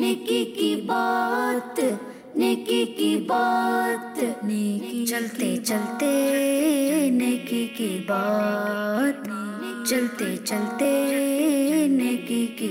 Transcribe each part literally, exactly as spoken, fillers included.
नेकी की बात, नेकी की बात, नेकी चलते चलते नेकी की बात, चलते चलते नेकी की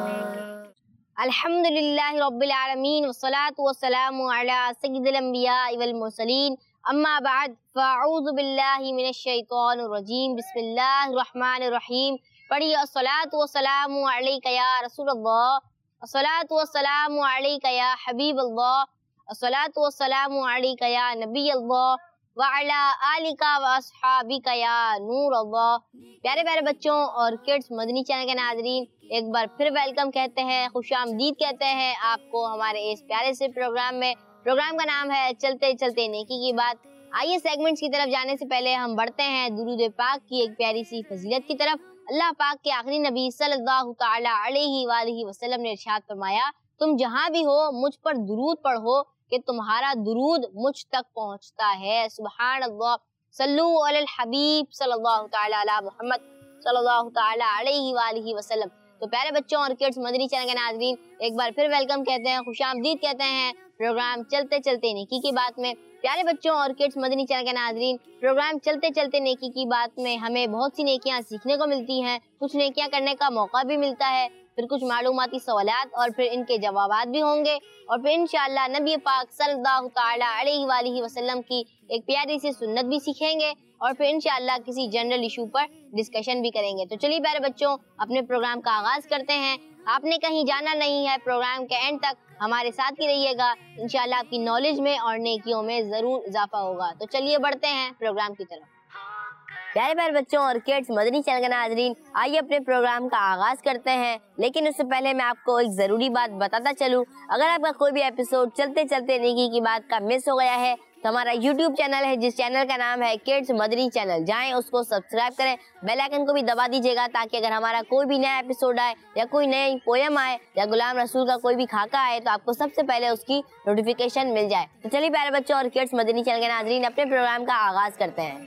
बात। अल्हम्दुलिल्लाहि रब्बिल आलमीन वस्सलातु वस्सलामु अला सय्यिदिल अंबियाइ वल मुरसलीन अम्मा बाद फ़अऊज़ु बिल्लाहि मिनश शैतानिर रजीम बिस्मिल्लाहिर रहमानिर रहीम। पढ़िए अस्सलातु वस्सलामु अलैका या रसूलल्लाह, अस्सलातु वस्सलामु अलैका या हबीबल्लाह, अस्सलातु वस्सलामु अलैका या नबीयल्लाह व अला आलिका व अस्हाबिका या नूरल्लाह। प्यारे प्यारे बच्चों और किड्स मदनी चैनल के नाज़रीन, एक बार फिर वेलकम कहते हैं, खुशामदीद कहते हैं आपको हमारे इस प्यारे से प्रोग्राम में। प्रोग्राम का नाम है चलते चलते नेकी की बात। आइए सेगमेंट्स की तरफ जाने से पहले हम बढ़ते हैं दुरूद पाक की एक प्यारी सी फजीलत की तरफ। अल्लाह पाक के आखिरी नबी सल्लल्लाहु तआला अलैहि वालैहि वसल्लम ने इरशाद फरमाया, तुम जहाँ भी हो मुझ पर दुरूद पढ़ो कि तुम्हारा दुरूद मुझ तक पहुँचता है। सुभान अल्लाह, सल्लू अलल हबीब सल्लल्लाहु तआला अला मुहम्मद सल्लल्लाहु तआला अलैहि वालैहि वसल्लम। तो प्यारे बच्चों और किड्स मदनी चैनल के नाज़रीन, एक बार फिर वेलकम कहते हैं, खुशामदीद कहते हैं प्रोग्राम चलते चलते नेकी की बात में। प्यारे बच्चों और किड्स मदनी चैनल के नाज़रीन, प्रोग्राम चलते चलते नेकी की बात में हमें बहुत सी नेकियां सीखने को मिलती हैं, कुछ नेकियां करने का मौका भी मिलता है, फिर कुछ मालूमाती सवालात और फिर इनके जवाबात भी होंगे, और फिर इंशाअल्लाह नबी पाक सल्लल्लाहु तआला अलैहि वालैहि वसल्लम की एक प्यारी सी सुन्नत भी सीखेंगे, और फिर इंशाअल्लाह किसी जनरल इशू पर डिस्कशन भी करेंगे। तो चलिए प्यारे बच्चों, अपने प्रोग्राम का आगाज करते हैं। आपने कहीं जाना नहीं है, प्रोग्राम के एंड तक हमारे साथ ही रहिएगा, इंशाअल्लाह आपकी नॉलेज में और नेकियों में जरूर इजाफा होगा। तो चलिए बढ़ते हैं प्रोग्राम की तरफ। प्यारे प्यारे बच्चों और किड्स मदनी चैनल के नाज़रीन, आइए अपने प्रोग्राम का आगाज करते हैं, लेकिन उससे पहले मैं आपको एक जरूरी बात बताता चलूं। अगर आपका कोई भी एपिसोड चलते चलते नेकी की बात का मिस हो गया है तो हमारा यूट्यूब चैनल है, जिस चैनल का नाम है किड्स मदनी चैनल, जाएं उसको सब्सक्राइब करें, बेल आइकन को भी दबा दीजिएगा, ताकि अगर हमारा कोई भी नया एपिसोड आए या कोई नई पोयम आए या गुलाम रसूल का कोई भी खाका आए तो आपको सबसे पहले उसकी नोटिफिकेशन मिल जाए। तो चलिए प्यारे बच्चों और किड्स मदनी चैनल के नाज़रीन, अपने प्रोग्राम का आगाज करते हैं।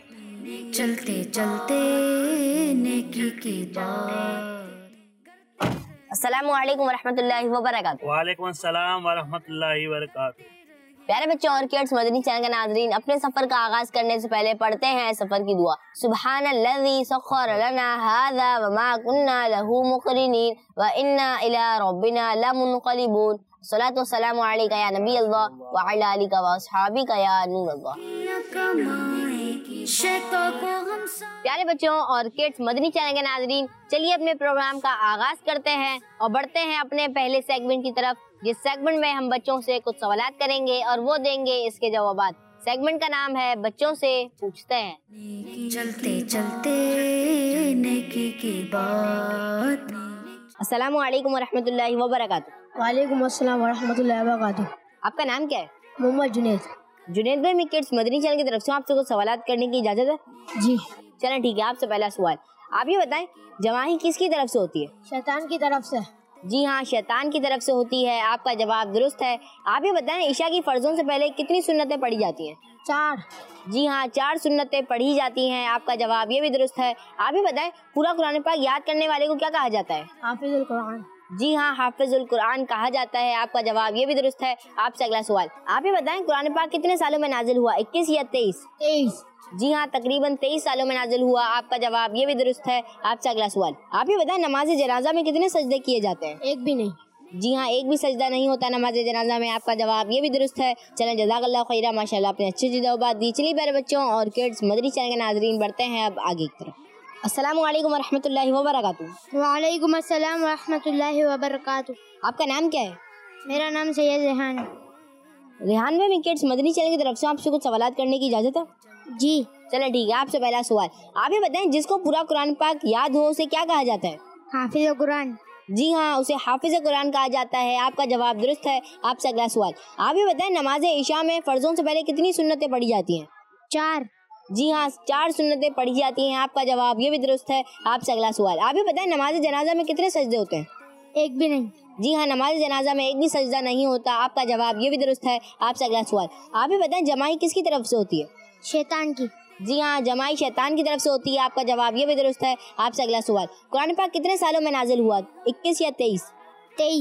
चलते चलते नेकी की बात। अस्सलामु अलैकुम वरहमतुल्लाहि वबरकातुहू। वालेकुम अस्सलाम वरहमतुल्लाहि वबरकातुहू। प्यारे बच्चों और किड्स मदनी चैनल के नाज़रीन, अपने सफर का आगाज करने से पहले पढ़ते हैं सफर की दुआ। सुब्हानल्लज़ी सख्खर लना हाज़ा व मा कुन्ना लहू मुक़रिनीन व इन्ना इला रब्बिना लमुनक़लिबून। सलातो वस्सलामु अलैका या नबी अल्लाह व अला आलिका व अस्हाबिका या नूर अल्लाह। प्यारे बच्चों और किड्स मदनी चैनल के नाज़रीन, चलिए अपने प्रोग्राम का आगाज करते हैं और बढ़ते हैं अपने पहले सेगमेंट की तरफ, जिस सेगमेंट में हम बच्चों से कुछ सवालात करेंगे और वो देंगे इसके जवाबात। सेगमेंट का नाम है बच्चों से पूछते हैं। चलते चलते नेकी की बात। अस्सलामु अलैकुम वरहमतुल्लाहि वबरकातुहू। वालेकुम अस्सलाम वरहमतुल्लाहि वबरकातुहू। आपका नाम क्या है? मोहम्मद जुनैद। जुनैद भाई, मैं किड्स मदनी चैनल की तरफ से आपसे कुछ सवालात करने की इजाजत है? जी चलें ठीक है। आपसे पहला सवाल, आप ये बताएं जमाही किसकी तरफ से होती है? शैतान की तरफ से। जी हाँ, शैतान की तरफ से होती है। आपका जवाब दुरुस्त है। आप ये बताएं इशा की फर्जों से पहले कितनी सुन्नतें पढ़ी जाती हैं? चार। जी हाँ, चार सुन्नतें पढ़ी जाती हैं। आपका जवाब ये भी दुरुस्त है। आप ये बताएं पूरा कुरान पाक याद करने वाले को क्या कहा जाता है? हाफिजुल कुरान। जी हाँ, हाफिजुल कुरान कहा जाता है। आपका जवाब ये भी दुरुस्त है। आपसे अगला सवाल, आप ये बताएं कुरान पाक कितने सालों में नाजिल हुआ, इक्कीस या तेईस? तेईस। जी हाँ, तकरीबन तेईस सालों में नाजिल हुआ। आपका जवाब ये भी दुरुस्त है। आपसे अगला सवाल, आप ये बताएं नमाज जनाजा में कितने सजदे किए जाते हैं? एक भी नहीं। जी हाँ, एक भी सजदा नहीं होता नमाज जनाजा में। आपका जवाब ये भी दुरुस्त है। चलें, जज़ाकल्लाह खैरा, माशाल्लाह आपने अच्छी अच्छी जवाब दी। चलिए प्यारे बच्चों और किड्स मदनी चैनल के नाज़रीन, बढ़ते हैं अब आगे की तरफ। अस्सलामु अलैकुम वरहमतुल्लाहि वबरकातुहू। वालेकुम अस्सलाम वरहमतुल्लाहि वबरकातुहू। आपका नाम क्या है? मेरा नाम सैयद रेहान है। रेहान भाई, मैं किड्स मदनी चैनल की तरफ से आपसे कुछ सवालात करने की इजाजत है? जी चलें ठीक है। आपसे पहला सवाल, आप ये बताएं जिसको पूरा कुरान पाक याद हो उसे क्या कहा जाता है? हाफिजुल कुरान। जी हाँ, उसे हाफिज कुरान कहा जाता है। आपका जवाब दुरुस्त है। आपसे अगला सवाल, आप ये बताएं नमाज इशा में फर्जों से पहले कितनी सुन्नतें पढ़ी जाती हैं? चार। जी हाँ, चार सुन्नतें पढ़ी जाती हैं। आपका जवाब ये भी दुरुस्त है। आपसे अगला सवाल, आप ये बताएं नमाज जनाजा में कितने सजदे होते हैं? एक भी नहीं। जी हाँ, नमाज जनाजा में एक भी सजदा नहीं होता। आपका जवाब ये भी दुरुस्त है। आपसे अगला सवाल, आप ये बताएं जमाई किसकी तरफ से होती है? शैतान की। जी हाँ, जमाई शैतान की तरफ से होती है। आपका जवाब ये भी दुरुस्त है। आपसे अगला सवाल, कुरान पाक कितने सालों में नाजिल हुआ, इक्कीस या तेईस? तेईस।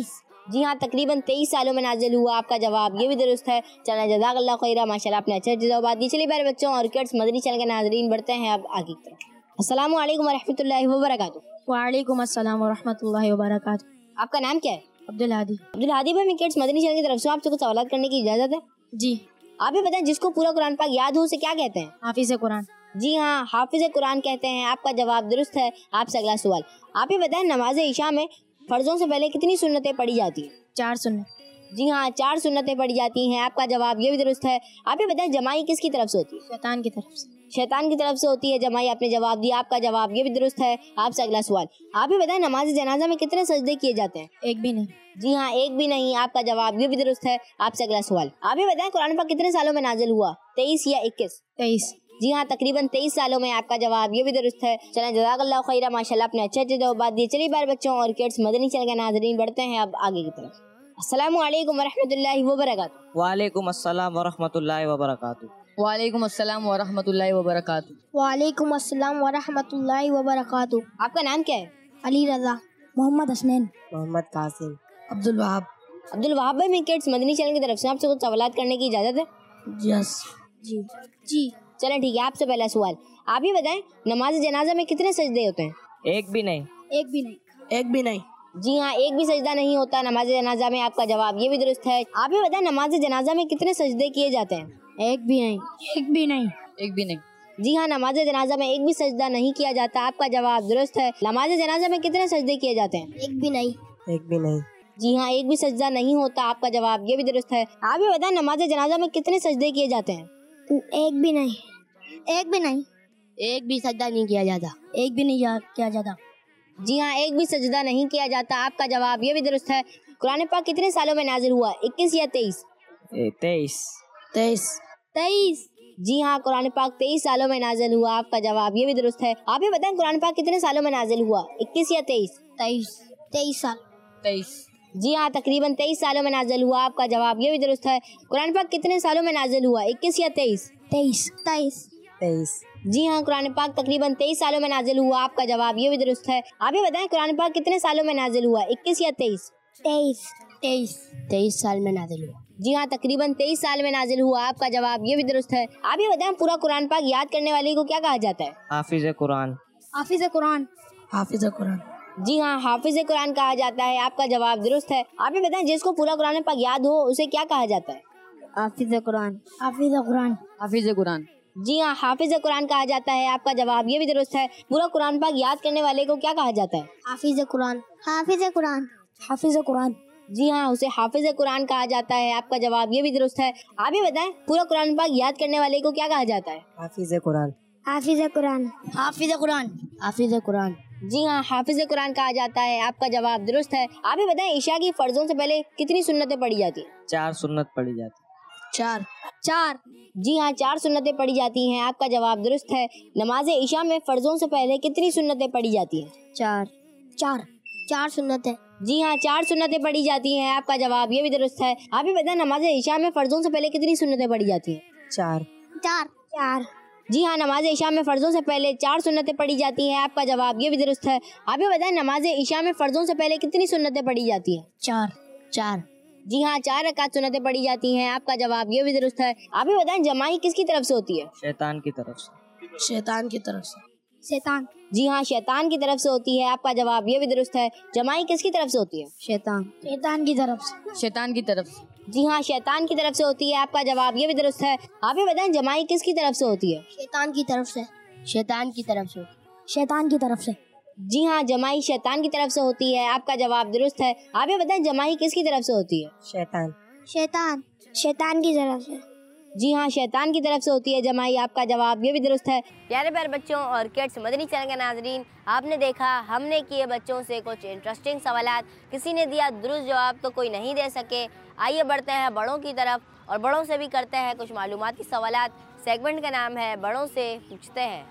جی ہاں تقریباً تیئیس سالوں میں نازل ہوا. آپ کا جواب یہ بھی درست ہے. چلیں جزاک اللہ خیرہ, ماشاءاللہ آپ نے اچھا جواب دی. چلیے پیارے بچوں اور کڈس مدنی چینل کے ناظرین بڑھتے ہیں اب آگے کی طرف. السلام علیکم ورحمۃ اللہ وبرکاتہ. وعلیکم السلام ورحمۃ اللہ وبرکاتہ. آپ کا نام کیا ہے؟ عبدالہادی. عبدالہادی بھائی, میں کڈس مدنی چینل کی طرف سے آپ سے کچھ سوالات کرنے کی اجازت ہے؟ جی. آپ یہ بتائیں جس کو پورا قرآن پاک یاد ہو اسے کیا کہتے ہیں؟ حافظ قرآن. جی ہاں حافظ قرآن کہتے ہیں. آپ کا جواب درست ہے. آپ سے اگلا سوال. آپ یہ بتائیں نماز عشاء میں فرضوں سے پہلے کتنی سنتیں پڑھی جاتی ہیں؟ چار سنت. جی ہاں چار سنتیں پڑھی جاتی ہیں. آپ کا جواب یہ بھی درست ہے. آپ یہ بتائیں جمائی کس کی طرف سے ہوتی ہے؟ شیطان کی طرف سے. شیطان کی طرف سے ہوتی ہے جمائی. آپ نے جواب دیا. آپ کا جواب یہ بھی درست ہے. آپ سے اگلا سوال. آپ یہ بتائیں نماز جنازہ میں کتنے سجدے کیے جاتے ہیں؟ ایک بھی نہیں. جی ہاں ایک بھی نہیں. آپ کا جواب یہ بھی درست ہے. آپ سے اگلا سوال. آپ یہ بتائیں قرآن پاک کتنے سالوں میں نازل ہوا؟ تیئیس یا اکیس؟ تیئیس. جی ہاں تقریباً تیئیس سالوں میں. آپ کا جواب یہ بھی درست ہے. چلیں جزاک اللہ خیرہ, ماشاءاللہ آپ نے اچھے اچھے جوابات دیے. چلیے بار بچوں اور کڈس مدنی چینل کے ناظرین بڑھتے ہیں اب آگے کی طرف. السلام علیکم ورحمۃ اللہ وبرکاتہ. وعلیکم السلام ورحمۃ اللہ وبرکاتہ. وعلیکم السلام ورحمۃ اللہ وبرکاتہ. وعلیکم السلام ورحمۃ اللہ وبرکاتہ. آپ کا نام کیا ہے؟ علی رضا. محمد حسنین. محمد قاسم. عبدالوہاب. عبدالوہاب بھائی, میں کڈس مدنی چینل کی طرف سے آپ سے کچھ سوالات کرنے کی اجازت ہے؟ یس. جی. جی. چلیں ٹھیک ہے. آپ سے پہلا سوال. آپ یہ بتائیں نماز جنازہ میں کتنے سجدے ہوتے ہیں؟ ایک بھی نہیں. ایک بھی نہیں. ایک بھی نہیں. جی ہاں ایک بھی سجدہ نہیں ہوتا نماز جنازہ میں. آپ کا جواب یہ بھی درست ہے. آپ یہ بتائیں نماز جنازہ میں کتنے سجدے کیے جاتے ہیں؟ ایک بھی نہیں. ایک بھی نہیں. ایک بھی نہیں. جی ہاں نماز جنازہ میں ایک بھی سجدہ نہیں کیا جاتا. آپ کا جواب درست ہے. نماز جنازہ میں کتنے سجدے کیے جاتے ہیں؟ ایک بھی نہیں. ایک بھی نہیں. جی ہاں ایک بھی سجدہ نہیں ہوتا. آپ کا جواب یہ بھی درست ہے. آپ یہ بتائیں نماز جنازہ میں کتنے سجدے کیے جاتے ہیں؟ ایک بھی نہیں. ایک بھی نہیں. ایک بھی سجدہ نہیں کیا جاتا. ایک بھی نہیں کیا جاتا. جی ہاں ایک بھی سجدہ نہیں کیا جاتا. آپ کا جواب یہ بھی درست ہے. قرآن پاک کتنے سالوں میں نازل ہوا؟ اکیس یا تیئیس؟ تیئیس. تیئیس. تیئیس. جی ہاں قرآن پاک تیئیس سالوں میں نازل ہوا. آپ کا جواب یہ بھی درست ہے. آپ یہ بتائیں قرآن پاک کتنے سالوں میں نازل ہوا؟ اکیس یا تیئیس؟ تیئیس. تیئیس سال. تیئیس. جی ہاں تقریباً تیئیس سالوں میں نازل ہوا. آپ کا جواب یہ بھی درست ہے. قرآن پاک کتنے سالوں میں نازل ہوا؟ اکیس یا تیئیس؟ تیئیس. تیئیس. تیئیس. جی ہاں قرآن پاک تقریباً تیئیس سالوں میں نازل ہوا. آپ کا جواب یہ بھی درست ہے. آپ یہ بتائیں قرآن پاک کتنے سالوں میں نازل ہوا؟ اکیس یا تیئیس؟ تیئیس. تیئیس. تیئیس سال میں نازل ہوا. جی ہاں تقریباً تیئیس سال میں نازل ہوا. آپ کا جواب یہ بھی درست ہے. آپ یہ بتائیں پورا قرآن پاک یاد کرنے والے کو کیا کہا جاتا ہے؟ حافظ قرآن. حافظ قرآن. حافظ قرآن. جی ہاں حافظ قرآن کہا جاتا ہے. آپ کا جواب درست ہے. آپ یہ بتائیں جس کو پورا قرآن پاک یاد ہو اسے کیا کہا جاتا ہے؟ حافظ قرآن. حافظ قرآن. حافظ قرآن. جی ہاں حافظ قرآن کہا جاتا ہے. آپ کا جواب یہ بھی درست ہے. پورا قرآن پاک یاد کرنے والے کو کیا کہا جاتا ہے؟ حافظ قرآن. حافظ قرآن. حافظ قرآن. جی ہاں اسے حافظ قرآن کہا جاتا ہے. آپ کا جواب یہ بھی درست ہے. آپ یہ بتائیں پورا قرآن پاک یاد کرنے والے کو کیا کہا جاتا ہے؟ حافظ قرآن. حافظ قرآن. حافظ قرآن. حافظ قرآن. جی ہاں حافظ قرآن کہا جاتا ہے. آپ کا جواب درست ہے. آپ یہ بتائیں عشاء کی فرضوں سے پہلے کتنی سنتیں پڑھی جاتی ہیں؟ چار سنت پڑھی جاتی. چار. چار. جی ہاں چار سنتیں پڑھی جاتی ہیں. آپ کا جواب درست ہے. نماز عشاء میں فرضوں سے پہلے کتنی سنتیں پڑھی جاتی ہیں؟ چار. چار. چار سنتیں. جی ہاں چار سنتیں پڑھی جاتی ہیں. آپ کا جواب یہ بھی درست ہے. آپ یہ بتائیں نماز عشاء میں فرضوں سے پہلے کتنی سنتیں پڑھی جاتی ہیں؟ چار. چار. چار. جی ہاں نماز عشاء میں فرضوں سے پہلے چار سنتیں پڑھی جاتی ہیں. آپ کا جواب یہ بھی درست ہے. آپ یہ بتائیں نماز عشاء میں فرضوں سے پہلے کتنی سنتیں پڑھی جاتی ہیں؟ چار. چار. جی ہاں چار رکعت سنتیں پڑھی جاتی ہیں. آپ کا جواب یہ بھی درست ہے. آپ یہ بتائیں جمائی کس کی طرف سے ہوتی ہے؟ شیطان کی طرف سے. شیطان کی طرف سے. شیطان. جی ہاں شیطان کی طرف سے ہوتی ہے. آپ کا جواب یہ بھی درست ہے. جمائی کس کی طرف سے ہوتی ہے؟ شیطان. شیطان کی طرف سے. شیطان کی طرف سے. جی ہاں شیطان کی طرف سے ہوتی ہے. آپ کا جواب یہ بھی درست ہے. آپ یہ بتائیں جمائی کس کی طرف سے ہوتی ہے؟ شیطان کی طرف سے. شیطان کی طرف سے. شیطان کی طرف سے. جی ہاں جمائی شیطان کی طرف سے ہوتی ہے. آپ کا جواب درست ہے. آپ یہ بتائیں جمائی کس کی طرف سے ہوتی ہے؟ شیطان. شیطان. شیطان کی طرف سے. جی ہاں شیطان کی طرف سے ہوتی ہے جمائی. آپ کا جواب یہ بھی درست ہے. پیارے پیارے بچوں اور کڈس مدنی چینل کے ناظرین, آپ نے دیکھا ہم نے کیے بچوں سے کچھ انٹرسٹنگ سوالات. کسی نے دیا درست جواب تو کوئی نہیں دے سکے. آئیے بڑھتے ہیں بڑوں کی طرف اور بڑوں سے بھی کرتے ہیں کچھ معلوماتی سوالات. سیگمنٹ کا نام ہے بڑوں سے پوچھتے ہیں.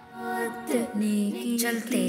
نیکی چلتے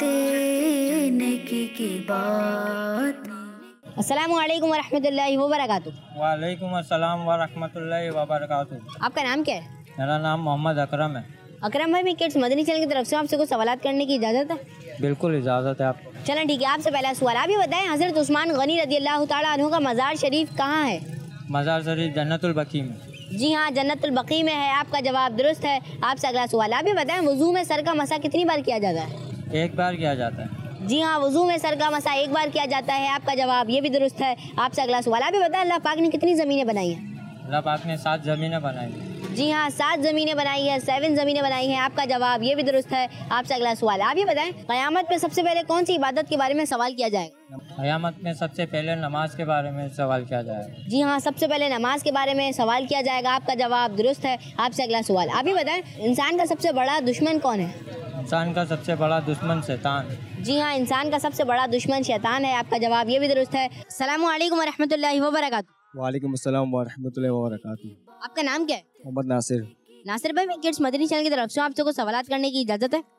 چلتے نیکی کی بات. السلام علیکم ورحمۃ اللہ وبرکاتہ. وعلیکم السلام ورحمۃ اللہ وبرکاتہ. آپ کا نام کیا ہے؟ میرا نام محمد اکرم ہے. اکرم بھائی, میں کڈس مدنی چینل کی طرف سے آپ سے کچھ سوالات کرنے کی اجازت ہے؟ بالکل اجازت ہے آپ کو۔ چلیں ٹھیک ہے، آپ سے پہلا سوال آپ یہ بتائیں حضرت عثمان غنی رضی اللہ تعالیٰ عنہ کا مزار شریف کہاں ہے؟ مزار شریف جنت البقیع میں۔ جی ہاں، جنت البقیع میں ہے، آپ کا جواب درست ہے۔ آپ سے اگلا سوال آپ یہ بتائیں وضو میں سر کا مسح کتنی بار کیا جاتا ہے؟ ایک بار کیا جاتا ہے۔ جی ہاں، وضو میں سر کا مسح ایک بار کیا جاتا ہے، آپ کا جواب یہ بھی درست ہے۔ آپ سے اگلا سوال آپ یہ بتائیں اللہ پاک نے کتنی زمینیں بنائی ہیں؟ اللہ پاک نے سات زمینیں بنائی ہیں۔ جی ہاں، سات زمینیں بنائی ہیں، سیون زمینیں بنائی ہیں، آپ کا جواب یہ بھی درست ہے۔ آپ سے اگلا سوال آپ یہ بتائیں قیامت میں سب سے پہلے کون سی عبادت کے بارے میں سوال کیا جائے گا؟ قیامت میں سب سے پہلے نماز کے بارے میں سوال کیا جائے گا۔ جی ہاں، سب سے پہلے نماز کے بارے میں سوال کیا جائے گا، آپ کا جواب درست ہے۔ آپ سے اگلا سوال آپ یہ بتائیں انسان کا سب سے بڑا دشمن کون ہے؟ انسان کا سب سے بڑا دشمن شیطان۔ جی ہاں، انسان کا سب سے بڑا دشمن شیطان ہے، آپ کا جواب یہ بھی درست ہے۔ السلام علیکم ورحمۃ اللہ وبرکاتہ۔ وعلیکم السلام ورحمۃ اللہ وبرکاتہ۔ آپ کا نام کیا ہے؟ محمد ناصر۔ ناصر بھائی، کڈس مدنی چینل کی طرف سے آپ سے کچھ سوالات کرنے کی اجازت ہے؟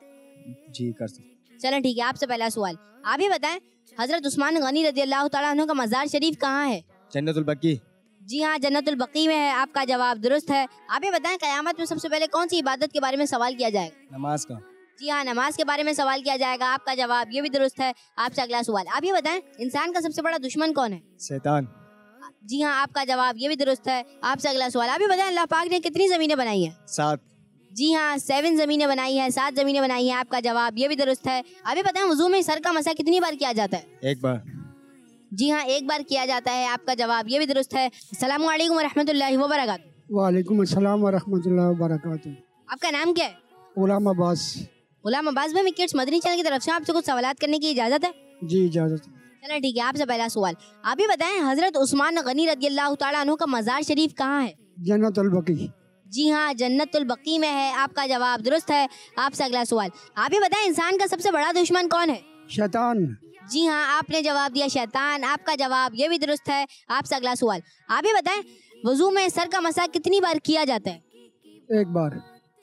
جی کر سکتے۔ چلیں ٹھیک ہے، آپ سے پہلا سوال آپ یہ بتائیں حضرت عثمان غنی رضی اللہ تعالیٰ عنہ کا مزار شریف کہاں ہے؟ جنت البقیع۔ جی ہاں، جنت البقیع میں ہے، آپ کا جواب درست ہے۔ آپ یہ بتائیں قیامت میں سب سے پہلے کون سی عبادت کے بارے میں سوال کیا جائے گا؟ نماز کا۔ جی ہاں، نماز کے بارے میں سوال کیا جائے گا، آپ کا جواب یہ بھی درست ہے۔ آپ سے اگلا سوال آپ یہ بتائیں انسان کا سب سے بڑا دشمن کون ہے؟ شیطان۔ جی ہاں، آپ کا جواب یہ بھی درست ہے۔ آپ سے اگلا سوال آپ یہ بتائیں اللہ پاک نے کتنی زمینیں بنائی ہیں؟ سات۔ جی ہاں، سیون زمینیں بنائی ہیں، سات زمینیں بنائی ہیں، آپ کا جواب یہ بھی درست ہے۔ آپ یہ بتائیں وضو میں سر کا مسح کتنی بار کیا جاتا ہے؟ ایک بار۔ جی ہاں، ایک بار کیا جاتا ہے، آپ کا جواب یہ بھی درست ہے۔ السلام علیکم ورحمۃ اللہ وبرکاتہ۔ وعلیکم السلام ورحمۃ اللہ وبرکاتہ۔ آپ کا نام کیا ہے؟ غلام عباس۔ غلام عباس بھائی، کڈس مدنی چینل کی طرف سے آپ سے کچھ سوالات کرنے کی اجازت ہے؟ جی اجازت۔ چلیں ٹھیک ہے، آپ سے پہلا سوال آپ یہ بتائیں حضرت عثمان غنی رضی اللہ تعالیٰ عنہ کا مزار شریف کہاں ہے؟ جنت البقیع۔ جی ہاں، جنت البقیع میں ہے، آپ کا جواب درست ہے۔ آپ سے اگلا سوال آپ یہ بتائیں انسان کا سب سے بڑا دشمن کون ہے؟ شیطان۔ جی ہاں، آپ نے جواب دیا شیطان، آپ کا جواب یہ بھی درست ہے۔ آپ سے اگلا سوال آپ یہ بتائیں وضو میں سر کا مسح کتنی بار کیا جاتا ہے؟ ایک بار۔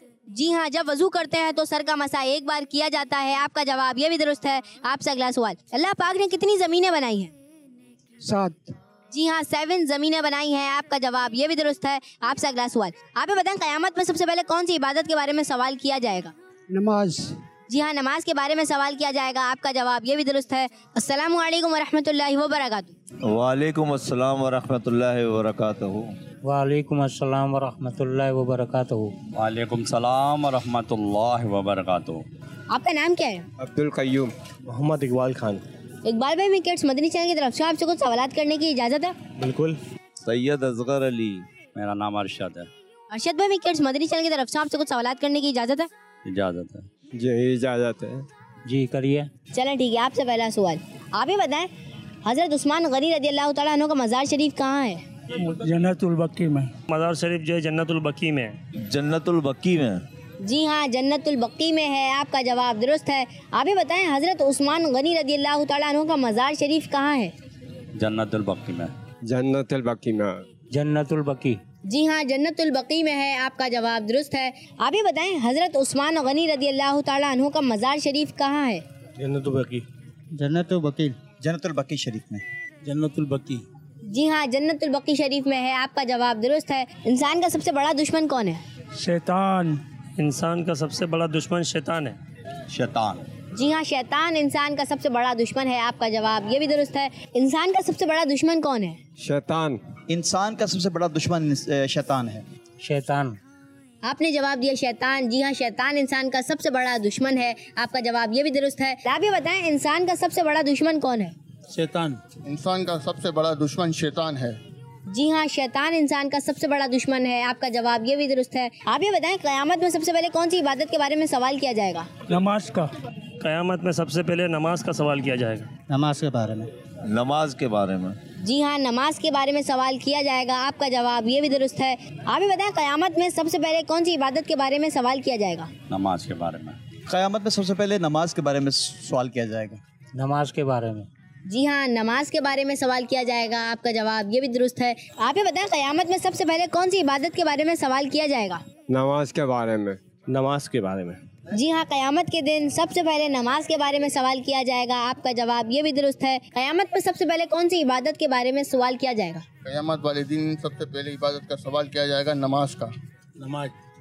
جی ہاں، جب وضو کرتے ہیں تو سر کا مسح ایک بار کیا جاتا ہے، آپ کا جواب یہ بھی درست ہے۔ آپ سے اگلا سوال اللہ پاک نے کتنی زمینیں بنائی ہیں؟ سات۔ جی ہاں، سیون زمینیں بنائی ہیں، آپ کا جواب یہ بھی درست ہے۔ آپ سے اگلا سوال آپ یہ بتائیں قیامت میں سب سے پہلے کون سی عبادت کے بارے میں سوال کیا جائے گا؟ نماز۔ جی ہاں، نماز کے بارے میں سوال کیا جائے گا، آپ کا جواب یہ بھی درست ہے۔ السلام علیکم ورحمۃ اللہ وبرکاتہ۔ وعلیکم السلام ورحمۃ اللہ وبرکاتہ۔ وعلیکم السلام ورحمۃ اللہ وبرکاتہ۔ وعلیکم السلام ورحمۃ اللہ وبرکاتہ۔ آپ کا نام کیا ہے؟ عبد القیوم۔ محمد اقبال خان۔ اقبال بھائی، میں کڈس مدنی چینل کی طرف سے آپ سے کچھ سوالات کرنے کی اجازت ہے؟ بالکل۔ سید اصغر علی۔ میرا نام ارشد ہے۔ ارشد بھائی، میں کڈس مدنی چینل کی طرف سے آپ سے کچھ سوالات کرنے کی اجازت ہے؟ اجازت ہے۔ جی اجازت ہے۔ جی کریے۔ چلیں ٹھیک ہے، آپ سے پہلا سوال آپ یہ بتائیں حضرت عثمان غنی رضی اللہ تعالیٰ عنہ کا مزار شریف کہاں ہے؟ جنت البقیع میں۔ مزار شریف جو ہے جنت البقیع میں ہے۔ جنت البقیع میں۔ جی ہاں، جنت البقیع میں ہے، آپ کا جواب درست ہے۔ آپ یہ بتائیں حضرت عثمان غنی رضی اللہ تعالیٰ عنہ کا مزار شریف کہاں ہے؟ جنت البقیع میں۔ جنت البقیع میں۔ جنت البقیع۔ جی ہاں، جنت البقیع میں ہے، آپ کا جواب درست ہے۔ آپ یہ بتائیں حضرت عثمان غنی رضی اللہ تعالیٰ عنہ کا مزار شریف کہاں ہے؟ جنت البقیع۔ جنت البقیع۔ جنت البقیع شریف میں۔ جنت البقیع۔ جی ہاں، جنت البقیع شریف میں ہے، آپ کا جواب درست ہے۔ انسان کا سب سے بڑا دشمن کون ہے؟ شیطان۔ انسان کا سب سے بڑا دشمن شیطان ہے۔ شیطان۔ جی ہاں، شیطان انسان کا سب سے بڑا دشمن ہے، آپ کا جواب یہ بھی درست ہے۔ انسان کا سب سے بڑا دشمن کون ہے؟ شیطان۔ انسان کا سب سے بڑا دشمن شیطان ہے۔ شیطان۔ آپ نے جواب دیا شیطان۔ جی ہاں، شیطان انسان کا سب سے بڑا دشمن ہے، آپ کا جواب یہ بھی درست ہے۔ آپ یہ بتائیں انسان کا سب سے بڑا دشمن کون ہے؟ شیطان۔ انسان کا سب سے بڑا دشمن شیطان ہے۔ جی ہاں، شیطان انسان کا سب سے بڑا دشمن ہے، آپ کا جواب یہ بھی درست ہے۔ آپ یہ بتائیں قیامت میں سب سے پہلے کون سی عبادت کے بارے میں سوال کیا جائے گا؟ نماز کا۔ قیامت میں سب سے پہلے نماز کا سوال کیا جائے گا۔ نماز کے بارے میں۔ نماز کے بارے میں۔ جی ہاں، نماز کے بارے میں سوال کیا جائے گا، آپ کا جواب یہ بھی درست ہے۔ آپ یہ بتائیں قیامت میں سب سے پہلے کون سی عبادت کے بارے میں سوال کیا جائے گا؟ نماز کے بارے میں۔ قیامت میں سب سے پہلے نماز کے بارے میں سوال کیا جائے گا۔ نماز کے بارے میں۔ جی ہاں، نماز کے بارے میں سوال کیا جائے گا، آپ کا جواب یہ بھی درست ہے۔ آپ یہ بتائیں قیامت میں سب سے پہلے کون سی عبادت کے بارے میں سوال کیا جائے گا؟ نماز کے بارے میں۔ نماز کے بارے میں۔ جی ہاں، قیامت کے دن سب سے پہلے نماز کے بارے میں سوال کیا جائے گا، آپ کا جواب یہ بھی درست ہے۔ قیامت میں سب سے پہلے کون سی عبادت کے بارے میں سوال کیا جائے گا؟ قیامت والے دن سب سے پہلے عبادت کا سوال کیا جائے گا نماز کا۔ نماز۔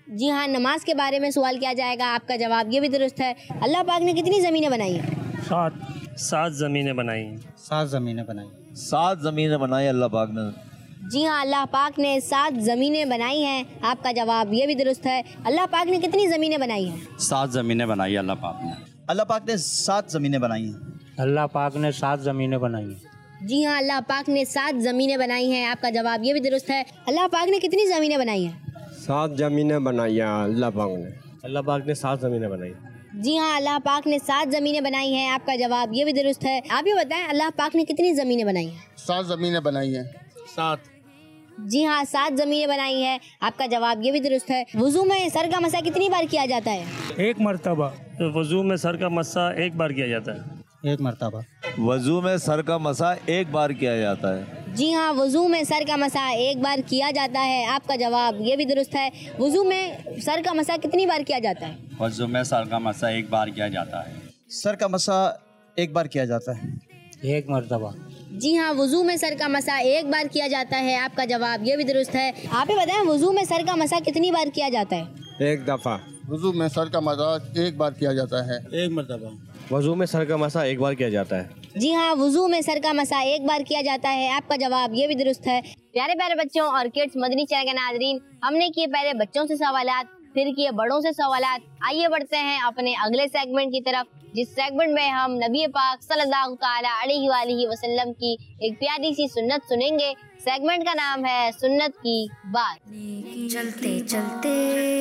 جی ہاں نماز کے بارے میں سوال کیا جائے گا، آپ کا جواب یہ بھی درست ہے۔ اللہ پاک نے کتنی زمینیں بنائی ہیں؟ سات سات زمینیں بنائی ہیں۔ سات زمینیں بنائی سات زمینیں بنائی اللہ پاک نے۔ جی ہاں اللہ پاک نے سات زمینیں بنائی ہیں، آپ کا جواب یہ بھی درست ہے۔ اللہ پاک نے کتنی زمینیں بنائی ہیں؟ سات زمینیں بنائی اللہ پاک نے۔ اللہ پاک نے سات زمینیں بنائی ہیں۔ اللہ پاک نے سات زمینیں بنائی ہیں۔ جی ہاں اللہ پاک نے سات زمینیں بنائی ہیں، آپ کا جواب یہ بھی درست ہے۔ اللہ پاک نے کتنی زمینیں بنائی ہیں؟ سات زمینیں بنائی ہیں اللہ پاک نے۔ اللہ پاک نے سات زمینیں بنائی۔ جی ہاں اللہ پاک نے سات زمینیں بنائی ہیں، آپ کا جواب یہ بھی درست ہے۔ آپ یہ بتائیں اللہ پاک نے کتنی زمینیں بنائی ہیں؟ سات زمینیں بنائی ہیں۔ سات۔ جی ہاں سات زمینیں بنائی ہیں، آپ کا جواب یہ بھی درست ہے۔ وضو میں سر کا مسح کتنی بار کیا جاتا ہے؟ ایک مرتبہ۔ وضو میں سر کا مسح ایک بار کیا جاتا ہے۔ ایک مرتبہ۔ وضو میں سر کا مسح ایک بار کیا جاتا ہے۔ جی ہاں وضو میں سر کا مسح ایک بار کیا جاتا ہے، آپ کا جواب یہ بھی درست ہے۔ وضو میں سر کا مسح کتنی بار کیا جاتا ہے؟ وضو میں سر کا مسح ایک بار کیا جاتا ہے۔ سر کا مسح ایک بار کیا جاتا ہے۔ ایک مرتبہ۔ جی ہاں وضو میں سر کا مسح ایک بار کیا جاتا ہے، آپ کا جواب یہ بھی درست ہے۔ آپ یہ بتائیں وضو میں سر کا مسح کتنی بار کیا جاتا ہے؟ ایک دفعہ۔ وضو میں سر کا مسح ایک بار کیا جاتا ہے۔ ایک مرتبہ۔ وضو میں سر کا مسح ایک بار کیا جاتا ہے۔ جی ہاں وضو میں سر کا مسح ایک بار کیا جاتا ہے، آپ کا جواب یہ بھی درست ہے۔ پیارے پیارے بچوں اور کڈس مدنی چینل کے ناظرین، ہم نے کیے پہلے بچوں سے سوالات، پھر کیے بڑوں سے سوالات۔ آئیے بڑھتے ہیں اپنے اگلے سیگمنٹ کی طرف، جس سیگمنٹ میں ہم نبی پاک صلی اللہ تعالیٰ علیہ وآلہ وسلم کی ایک پیاری سی سنت سنیں گے۔ سیگمنٹ کا نام ہے سنت کی بات۔ چلتے چلتے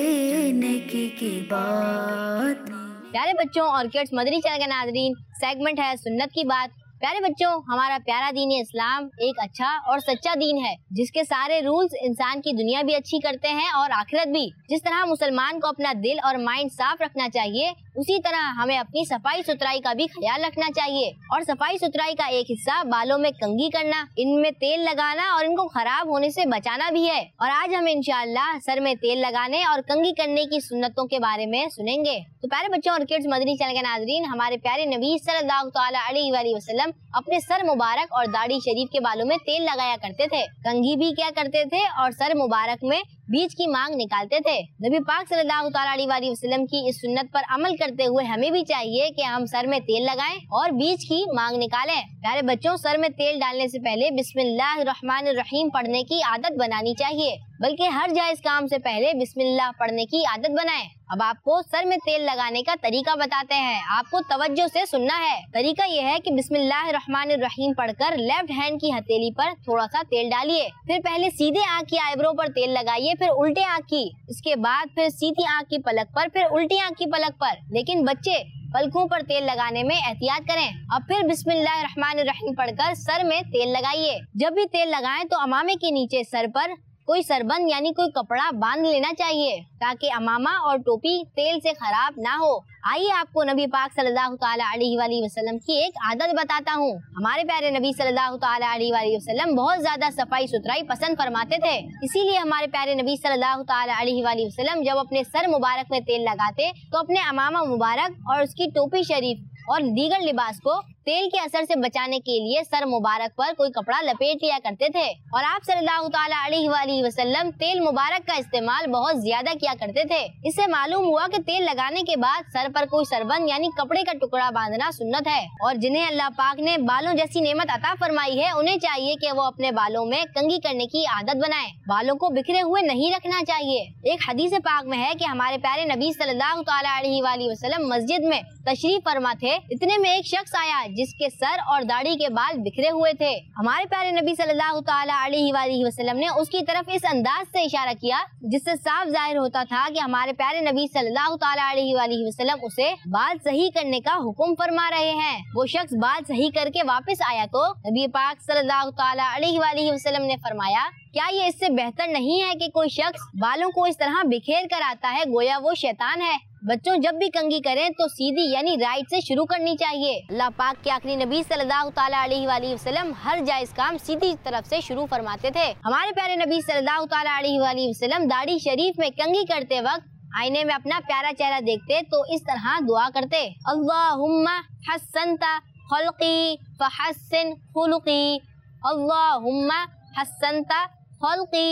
نیکی کی بات۔ پیارے بچوں اور کڈس مدنی چینل کے ناظرین، سیگمنٹ ہے سنت کی بات۔ پیارے بچوں ہمارا پیارا دین اسلام ایک اچھا اور سچا دین ہے، جس کے سارے رولز انسان کی دنیا بھی اچھی کرتے ہیں اور آخرت بھی۔ جس طرح مسلمان کو اپنا دل اور مائنڈ صاف رکھنا چاہیے، اسی طرح ہمیں اپنی صفائی ستھرائی کا بھی خیال رکھنا چاہیے۔ اور صفائی ستھرائی کا ایک حصہ بالوں میں کنگھی کرنا، ان میں تیل لگانا اور ان کو خراب ہونے سے بچانا بھی ہے۔ اور آج ہم انشاءاللہ سر میں تیل لگانے اور کنگھی کرنے کی سنتوں کے بارے میں سنیں گے۔ تو پیارے بچوں اور کڈس مدنی چینل کے ناظرین، ہمارے پیارے نبی صلی اللہ تعالیٰ علیہ وآلہ وسلم اپنے سر مبارک اور داڑھی شریف کے بالوں میں تیل لگایا کرتے تھے، کنگھی بھی کیا کرتے تھے اور سر مبارک میں بیج کی مانگ نکالتے تھے۔ نبی پاک صلی اللہ تعالیٰ علیہ وآلہ وسلم کی اس سنت پر عمل کرتے ہوئے ہمیں بھی چاہیے کہ ہم سر میں تیل لگائیں اور بیج کی مانگ نکالیں۔ پیارے بچوں سر میں تیل ڈالنے سے پہلے بسم اللہ الرحمن الرحیم پڑھنے کی عادت بنانی چاہیے، بلکہ ہر جائز کام سے پہلے بسم اللہ پڑھنے کی عادت بنائیں۔ اب آپ کو سر میں تیل لگانے کا طریقہ بتاتے ہیں، آپ کو توجہ سے سننا ہے۔ طریقہ یہ ہے کہ بسم اللہ الرحمن الرحیم پڑھ کر لیفٹ ہینڈ کی ہتھیلی پر تھوڑا سا تیل ڈالیے، پھر پہلے سیدھے آنکھ کی آئیبرو پر تیل لگائیے، پھر الٹے آنکھ کی، اس کے بعد پھر سیدھی آنکھ کی پلک پر، پھر الٹی آنکھ کی پلک پر۔ لیکن بچے پلکوں پر تیل لگانے میں احتیاط کریں۔ اب پھر بسم اللہ الرحمن الرحیم پڑھ کر سر میں تیل لگائیے۔ جب بھی تیل لگائیں تو امامے کے نیچے سر پر کوئی سربند یعنی کوئی کپڑا باندھ لینا چاہیے، تاکہ امامہ اور ٹوپی تیل سے خراب نہ ہو۔ آئیے آپ کو نبی پاک صلی اللہ تعالیٰ علیہ وآلہ وسلم کی ایک عادت بتاتا ہوں۔ ہمارے پیارے نبی صلی اللہ تعالیٰ علیہ وآلہ وسلم بہت زیادہ صفائی ستھرائی پسند فرماتے تھے، اسی لیے ہمارے پیارے نبی صلی اللہ تعالیٰ علیہ وآلہ وسلم جب اپنے سر مبارک میں تیل لگاتے تو اپنے امامہ مبارک اور اس کی ٹوپی شریف اور دیگر لباس کو تیل کے اثر سے بچانے کے لیے سر مبارک پر کوئی کپڑا لپیٹ لیا کرتے تھے، اور آپ صلی اللہ تعالیٰ علیہ وآلہ وسلم تیل مبارک کا استعمال بہت زیادہ کیا کرتے تھے۔ اس سے معلوم ہوا کہ تیل لگانے کے بعد سر پر کوئی سربند یعنی کپڑے کا ٹکڑا باندھنا سنت ہے، اور جنہیں اللہ پاک نے بالوں جیسی نعمت عطا فرمائی ہے انہیں چاہیے کہ وہ اپنے بالوں میں کنگھی کرنے کی عادت بنائیں، بالوں کو بکھرے ہوئے نہیں رکھنا چاہیے۔ ایک حدیث پاک میں ہے کہ ہمارے پیارے نبی صلی اللہ تعالیٰ علیہ وآلہ وسلم مسجد میں تشریف فرما تھے، اتنے میں ایک شخص آیا جس کے سر اور داڑھی کے بال بکھرے ہوئے تھے۔ ہمارے پیارے نبی صلی اللہ تعالیٰ علیہ وآلہ وسلم نے اس کی طرف اس انداز سے اشارہ کیا جس سے صاف ظاہر ہوتا تھا کہ ہمارے پیارے نبی صلی اللہ تعالیٰ علیہ وآلہ وسلم اسے بال صحیح کرنے کا حکم فرما رہے ہیں۔ وہ شخص بال صحیح کر کے واپس آیا تو نبی پاک صلی اللہ تعالیٰ علیہ وآلہ وسلم نے فرمایا، کیا یہ اس سے بہتر نہیں ہے کہ کوئی شخص بالوں کو اس طرح بکھیر کر آتا ہے گویا وہ شیطان ہے؟ بچوں جب بھی کنگھی کریں تو سیدھی یعنی رائٹ سے شروع کرنی چاہیے۔ اللہ پاک کے آخری نبی صلی اللہ تعالیٰ علیہ وآلہ وسلم ہر جائز کام سیدھی طرف سے شروع فرماتے تھے۔ ہمارے پیارے نبی صلی اللہ تعالیٰ علیہ وآلہ وسلم داڑھی شریف میں کنگھی کرتے وقت آئینے میں اپنا پیارا چہرہ دیکھتے تو اس طرح دعا کرتے، اللہم حسنت خلقی فحسن خلقی، اللہم حسنت خلقی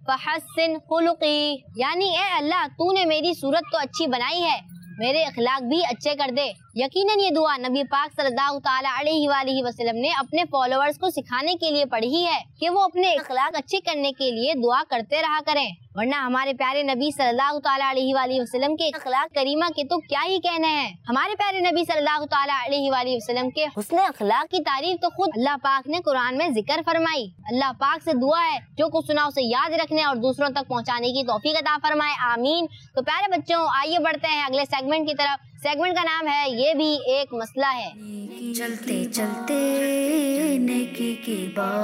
فحسن خلقی، یعنی اے اللہ تو نے میری صورت تو اچھی بنائی ہے، میرے اخلاق بھی اچھے کر دے۔ یقیناً یہ دعا نبی پاک صلی اللہ تعالیٰ علیہ وآلہ وسلم نے اپنے فالوورز کو سکھانے کے لیے پڑھی ہے کہ وہ اپنے اخلاق اچھے کرنے کے لیے دعا کرتے رہا کریں، ورنہ ہمارے پیارے نبی صلی اللہ تعالیٰ علیہ وآلہ وسلم کے اخلاق کریمہ کے تو کیا ہی کہنے ہیں۔ ہمارے پیارے نبی صلی اللہ تعالیٰ علیہ وآلہ وسلم کے حسن اخلاق کی تعریف تو خود اللہ پاک نے قرآن میں ذکر فرمائی۔ اللہ پاک سے دعا ہے جو کچھ سنا اسے یاد رکھنے اور دوسروں تک پہنچانے کی توفیق عطا فرمائے، آمین۔ تو پیارے بچوں آئیے بڑھتے ہیں اگلے سیگمنٹ کی طرف۔ سیگمنٹ کا نام ہے یہ بھی ایک مسئلہ ہے۔ چلتے چلتے نیکی کی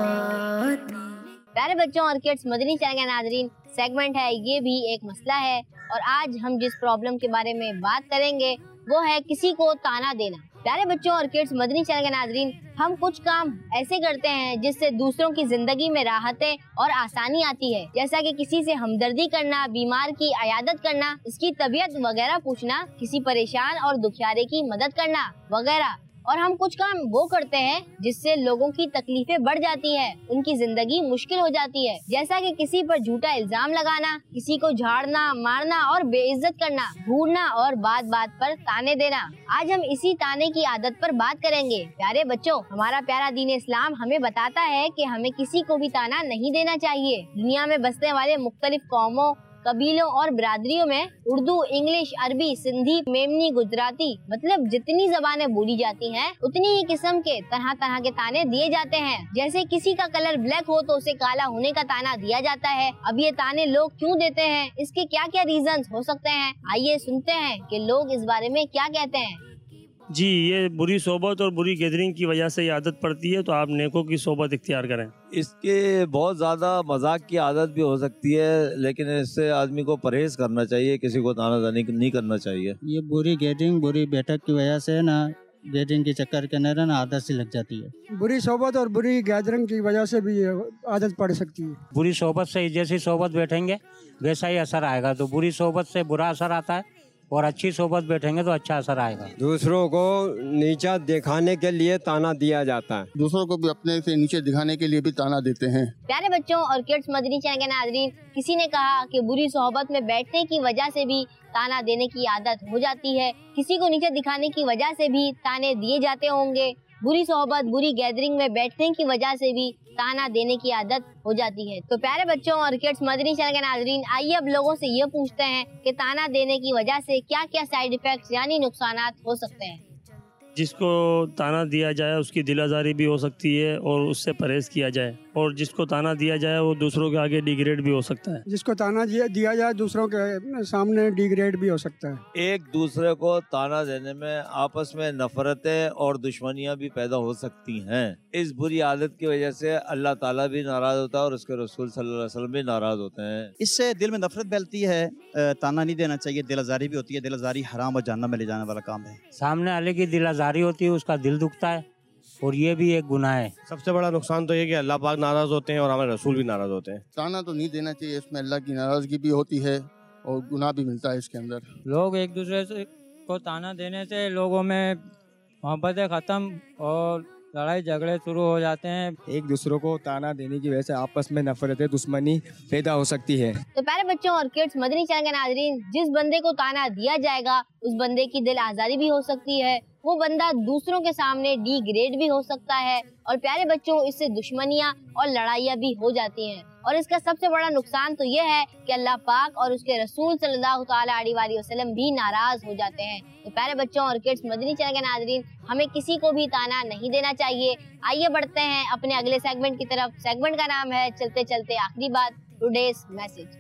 بات۔ پیارے بچوں اور کڈس مدنی چینل کے ناظرین، سیگمنٹ ہے یہ بھی ایک مسئلہ ہے، اور آج ہم جس پرابلم کے بارے میں بات کریں گے وہ ہے کسی کو تانا دینا۔ پیارے بچوں اور کڈس مدنی چینل کے ناظرین، ہم کچھ کام ایسے کرتے ہیں جس سے دوسروں کی زندگی میں راحتیں اور آسانی آتی ہے، جیسا کہ کسی سے ہمدردی کرنا، بیمار کی عیادت کرنا، اس کی طبیعت وغیرہ پوچھنا، کسی پریشان اور دکھیارے کی مدد کرنا وغیرہ۔ اور ہم کچھ کام وہ کرتے ہیں جس سے لوگوں کی تکلیفیں بڑھ جاتی ہیں، ان کی زندگی مشکل ہو جاتی ہے، جیسا کہ کسی پر جھوٹا الزام لگانا، کسی کو جھاڑنا، مارنا اور بے عزت کرنا، گھورنا اور بات بات پر تانے دینا۔ آج ہم اسی تانے کی عادت پر بات کریں گے۔ پیارے بچوں، ہمارا پیارا دین اسلام ہمیں بتاتا ہے کہ ہمیں کسی کو بھی تانا نہیں دینا چاہیے۔ دنیا میں بسنے والے مختلف قوموں، قبیلوں اور برادریوں میں اردو، انگلش، عربی، سندھی، میمنی، گجراتی، مطلب جتنی زبانیں بولی جاتی ہیں اتنی ہی قسم کے طرح طرح کے تانے دیے جاتے ہیں۔ جیسے کسی کا کلر بلیک ہو تو اسے کالا ہونے کا تانا دیا جاتا ہے۔ اب یہ تانے لوگ کیوں دیتے ہیں، اس کے کیا کیا ریزنز ہو سکتے ہیں، آئیے سنتے ہیں کہ لوگ اس بارے میں کیا کہتے ہیں۔ جی، یہ بری صحبت اور بری گیدرنگ کی وجہ سے یہ عادت پڑتی ہے، تو آپ نیکوں کی صحبت اختیار کریں۔ اس کے بہت زیادہ مذاق کی عادت بھی ہو سکتی ہے، لیکن اس سے آدمی کو پرہیز کرنا چاہیے، کسی کو تانا زنی نہیں کرنا چاہیے۔ یہ بری گیدرنگ، بری بیٹھک کی وجہ سے نا گیدرنگ کے چکر کے اندر نا عادت سی لگ جاتی ہے۔ بری صحبت اور بری گیدرنگ کی وجہ سے بھی یہ عادت پڑ سکتی ہے۔ بری صحبت سے جیسی صحبت بیٹھیں گے ویسا ہی اثر آئے گا، تو بری صحبت سے برا اثر آتا ہے اور اچھی صحبت بیٹھیں گے تو اچھا اثر آئے گا۔ دوسروں کو نیچا دکھانے کے لیے تانا دیا جاتا ہے، دوسروں کو بھی اپنے سے نیچے دکھانے کے لیے بھی تانا دیتے ہیں۔ پیارے بچوں اور کڈس مدنی چینل کے ناظرین، کسی نے کہا کہ بری صحبت میں بیٹھنے کی وجہ سے بھی تانا دینے کی عادت ہو جاتی ہے، کسی کو نیچے دکھانے کی وجہ سے بھی تانے دیے جاتے ہوں گے، بری صحبت، بری گیدرنگ میں بیٹھنے کی وجہ سے بھی تانا دینے کی عادت ہو جاتی ہے۔ تو پیارے بچوں اور کڈس مدنی چینل کے ناظرین، آئیے اب لوگوں سے یہ پوچھتے ہیں کہ تانا دینے کی وجہ سے کیا کیا سائیڈ ایفیکٹس یعنی نقصانات ہو سکتے ہیں۔ جس کو تانا دیا جائے اس کی دل آزاری بھی ہو سکتی ہے اور اس سے پرہیز کیا جائے، اور جس کو تانا دیا جائے وہ دوسروں کے آگے ڈیگریڈ بھی ہو سکتا ہے۔ جس کو تانا دیا جائے دوسروں کے سامنے ڈیگریڈ بھی ہو سکتا ہے۔ ایک دوسرے کو تانا دینے میں آپس میں نفرتیں اور دشمنیاں بھی پیدا ہو سکتی ہیں۔ اس بری عادت کی وجہ سے اللہ تعالیٰ بھی ناراض ہوتا ہے اور اس کے رسول صلی اللہ علیہ وسلم بھی ناراض ہوتے ہیں۔ اس سے دل میں نفرت پھیلتی ہے، تانا نہیں دینا چاہیے، دل آزاری بھی ہوتی ہے، دل آزاری حرام اور جہنم میں لے جانے والا کام ہے۔ سامنے والے کی دل آزاری ہوتی ہے، اس کا دل دکھتا ہے، اور یہ بھی ایک گناہ ہے۔ سب سے بڑا نقصان تو یہ کہ اللہ پاک ناراض ہوتے ہیں اور ہمارے رسول بھی ناراض ہوتے ہیں۔ تانا تو نہیں دینا چاہیے، اس میں اللہ کی ناراضگی بھی ہوتی ہے اور گناہ بھی ملتا ہے اس کے اندر۔ لوگ ایک دوسرے سے کو تانا دینے سے لوگوں میں محبتیں ختم اور لڑائی جھگڑے شروع ہو جاتے ہیں۔ ایک دوسروں کو تانا دینے کی وجہ سے آپس میں نفرت، دشمنی پیدا ہو سکتی ہے۔ تو پیارے بچوں اور کڈس مدنی چینل کے ناظرین، جس بندے کو تانا دیا جائے گا اس بندے کی دل آزاری بھی ہو سکتی ہے، وہ بندہ دوسروں کے سامنے ڈی گریڈ بھی ہو سکتا ہے، اور پیارے بچوں اس سے دشمنیاں اور لڑائیاں بھی ہو جاتی ہیں۔ اور اس کا سب سے بڑا نقصان تو یہ ہے کہ اللہ پاک اور اس کے رسول صلی اللہ تعالیٰ علیہ وآلہ وسلم بھی ناراض ہو جاتے ہیں۔ تو پیارے بچوں اور کڈس مدنی چینل کے ناظرین، ہمیں کسی کو بھی تانا نہیں دینا چاہیے۔ آئیے بڑھتے ہیں اپنے اگلے سیگمنٹ کی طرف۔ سیگمنٹ کا نام ہے چلتے چلتے آخری بات، ٹوڈیز میسج۔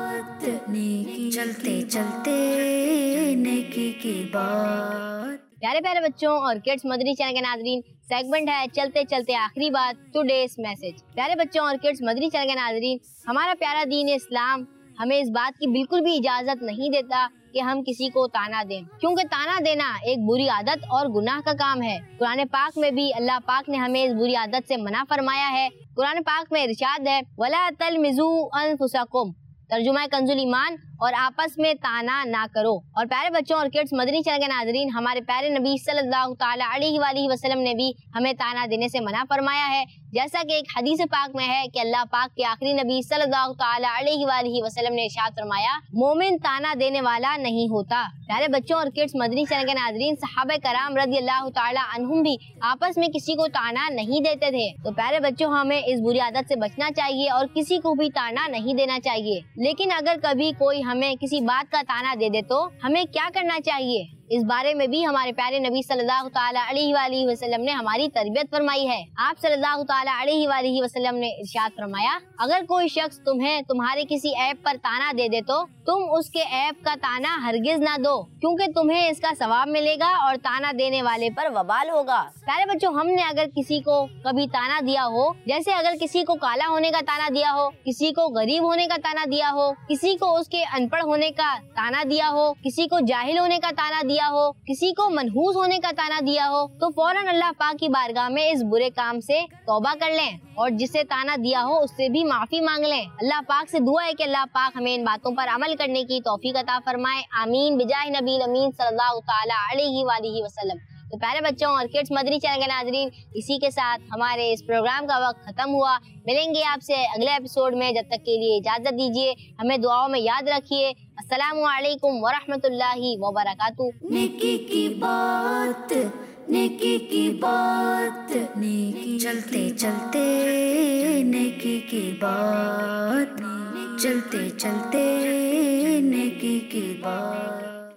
چلتے چلتے نیکی کی بات۔ پیارے پیارے بچوں اور کڈس مدنی چینل کے ناظرین، سیگمنٹ ہے چلتے چلتے آخری بات، ٹوڈیز میسج۔ پیارے بچوں اور کڈس مدنی چینل کے ناظرین، ہمارا پیارا دین اسلام ہمیں اس بات کی بالکل بھی اجازت نہیں دیتا کہ ہم کسی کو تانا دیں، کیونکہ تانا دینا ایک بری عادت اور گناہ کا کام ہے۔ قرآن پاک میں بھی اللہ پاک نے ہمیں اس بری عادت سے منع فرمایا ہے۔ قرآن پاک میں ارشاد ہے، وَلَا تَلْمِزُوا أَنفُسَكُمْ، ترجمہ کنز الایمان، اور آپس میں تانا نہ کرو۔ اور پیارے بچوں اور کڈس مدنی چینل کے ناظرین، ہمارے پیارے نبی صلی اللہ تعالی علیہ وآلہ وسلم نے بھی ہمیں تانا دینے سے منع فرمایا ہے، جیسا کہ ایک حدیث پاک میں ہے کہ اللہ پاک کے آخری نبی صلی اللہ تعالی علیہ وآلہ وسلم نے ارشاد فرمایا، مومن تانا دینے والا نہیں ہوتا۔ پیارے بچوں اور کڈس مدنی چینل کے ناظرین، صحابہ کرام رضی اللہ تعالی عنہم بھی آپس میں کسی کو تانا نہیں دیتے تھے۔ تو پیارے بچوں، ہمیں اس بری عادت سے بچنا چاہیے اور کسی کو بھی تانا نہیں دینا چاہیے۔ لیکن اگر کبھی کوئی ہمیں کسی بات کا تانا دے دے تو ہمیں کیا کرنا چاہیے؟ اس بارے میں بھی ہمارے پیارے نبی صلی اللہ تعالی علیہ وآلہ وسلم نے ہماری تربیت فرمائی ہے۔ آپ صلی اللہ تعالی علیہ وآلہ وسلم نے ارشاد فرمایا، اگر کوئی شخص تمہیں تمہارے کسی عیب پر تانا دے دے تو تم اس کے عیب کا تانا ہرگز نہ دو، کیونکہ تمہیں اس کا ثواب ملے گا اور تانا دینے والے پر وبال ہوگا۔ پیارے بچوں، ہم نے اگر کسی کو کبھی تانا دیا ہو، جیسے اگر کسی کو کالا ہونے کا تانا دیا ہو، کسی کو غریب ہونے کا تانا دیا ہو، کسی کو اس کے ان پڑھ ہونے کا تانا دیا ہو، کسی کو جاہل ہونے کا تانا دیا ہو، کسی کو منحوس ہونے کا تانا دیا ہو، تو فوراً اللہ پاک کی بارگاہ میں اس برے کام سے توبہ کر لیں اور جسے تانا دیا ہو اس سے بھی معافی مانگ لیں۔ اللہ پاک سے دعا ہے کہ اللہ پاک ہمیں ان باتوں پر عمل کرنے کی توفیق عطا فرمائے، آمین بجاہ نبی امین صلی اللہ تعالی علیہ وآلہ وسلم۔ تو پیارے بچوں اور کڈس مدنی چینل کے ناظرین، اسی کے ساتھ ہمارے اس پروگرام کا وقت ختم ہوا۔ ملیں گے آپ سے اگلے ایپیسوڈ میں، جب تک کے لیے اجازت دیجیے، ہمیں دعاؤں میں یاد رکھیے۔ السلام علیکم ورحمۃ اللہ وبرکاتہ۔ نیکی کی بات، نیکی کی بات، نیکی چلتے چلتے نیکی کی بات، چلتے چلتے نیکی کی بات۔